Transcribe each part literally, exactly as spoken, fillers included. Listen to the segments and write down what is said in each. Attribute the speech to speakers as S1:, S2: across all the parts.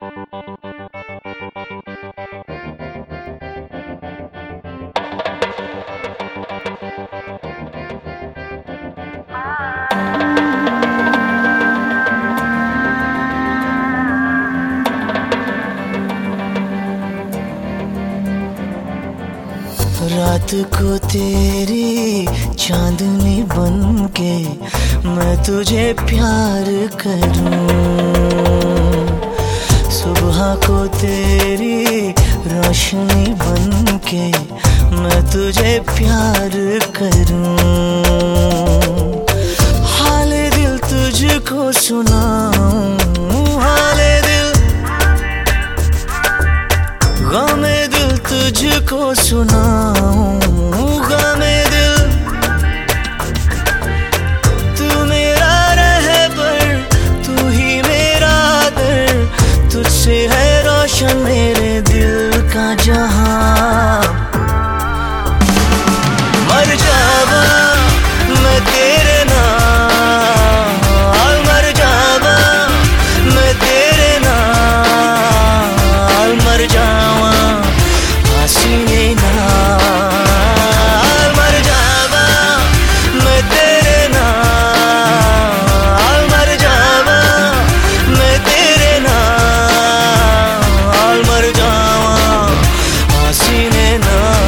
S1: रात को तेरी चांदनी बन के मैं तुझे प्यार करूं, सुबह को तेरी रोशनी बन के मैं तुझे प्यार करूं। हाले दिल तुझको सुनाऊं, हाले दिल गमे दिल तुझको सुनाऊं, गमे दिल तू मेरा रहबर, तू ही मेरा दर, तुझसे है रोशन मेरे दिल का जहां। मर जावा मैं तेरे नाल, मर जावा मैं तेरे नाल, मर जावा सीने नाल, मर जावा मैं तेरे नाल, मर जावा मैं तेरे नाल, मर जावा सीने नाल।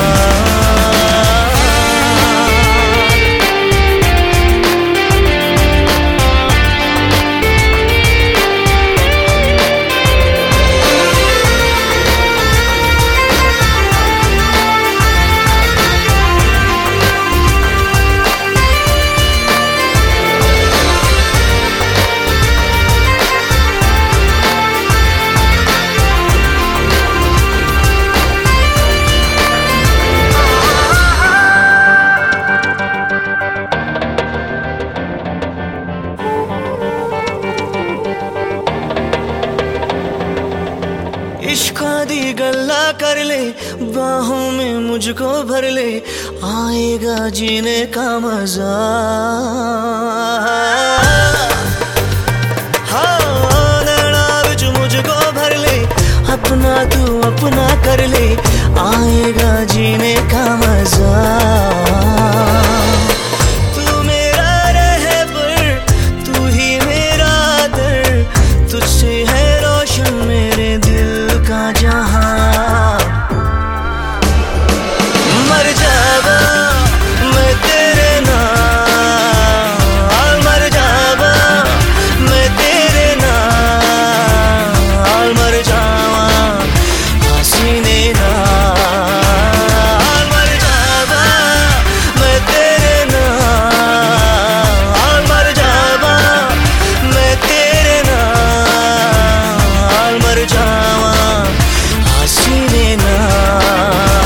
S1: इश्क़ा दी गल्ला कर ले, बाहों में मुझको भर ले, आएगा जीने का मजा। हाँ नैना विच मुझको भर ले, अपना तू अपना कर ले, आएगा जीने का मजा। तू मेरा रहबर, तू ही मेरा दर, तुझसे है रोशन मेरे दिल का जहां। मर जावा मैं तेरे नाल, मर जावा मैं तेरे नाल, मर जावा सीने नाल, मर जावा मैं तेरे नाल, मर जावा मैं तेरे नाल, मर जावा सीने नाल।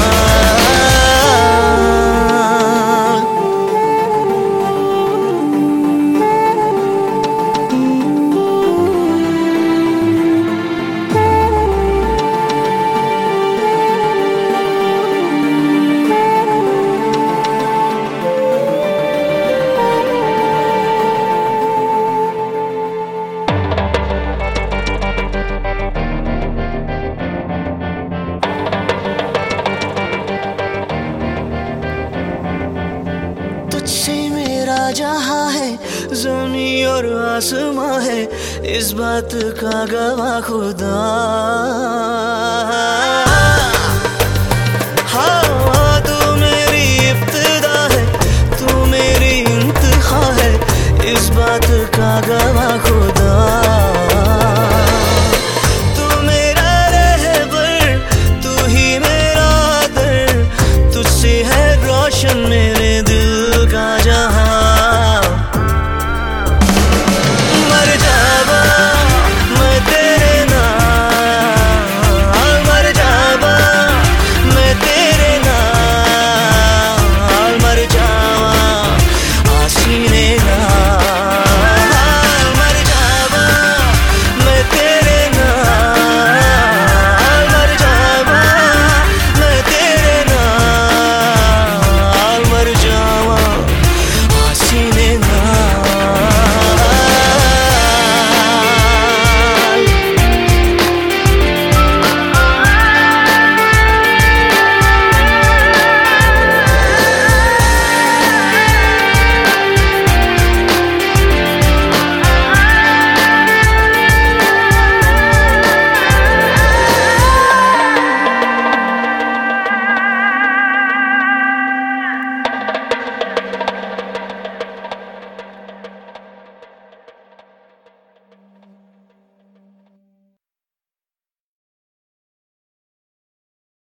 S1: तुझसे मेरा जहां है, ज़मीं और आसमां है, इस बात का गवाह खुदा।